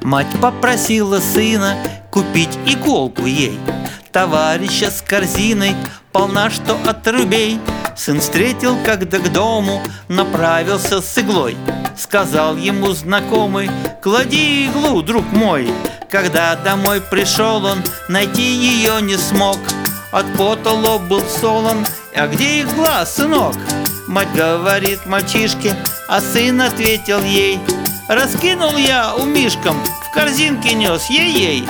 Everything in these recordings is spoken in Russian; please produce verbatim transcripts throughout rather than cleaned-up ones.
Мать попросила сына купить иголку ей. Товарища с корзиной полна что отрубей. Сын встретил, когда к дому направился с иглой. Сказал ему знакомый: «Клади иглу, друг мой». Когда домой пришел он, найти ее не смог. От пота лоб был солон. «А где игла, сынок?» Мать говорит мальчишке, а сын ответил ей: «Раскинул я у мишкам, в корзинке нес, ей-ей».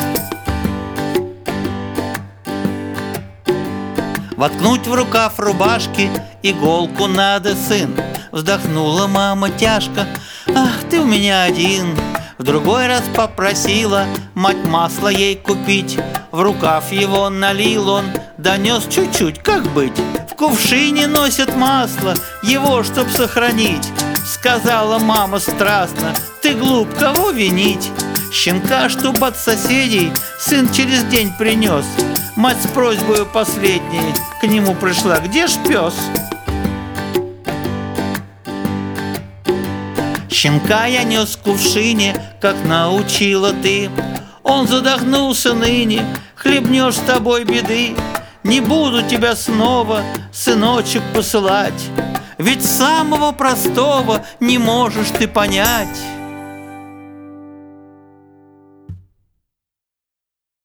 Воткнуть в рукав рубашки иголку надо, сын. Вздохнула мама тяжко: «Ах, ты у меня один». В другой раз попросила мать масло ей купить. В рукав его налил он, донес чуть-чуть, как быть. В кувшине носят масло, его чтоб сохранить. Сказала мама страстно: «Ты глуп, кого винить?» Щенка, чтоб от соседей, сын через день принес. Мать с просьбой последней к нему пришла: «Где ж пес?» Щенка я нес в кувшине, как научила ты. Он задохнулся ныне, хлебнешь с тобой беды. Не буду тебя снова, сыночек, посылать, ведь самого простого не можешь ты понять.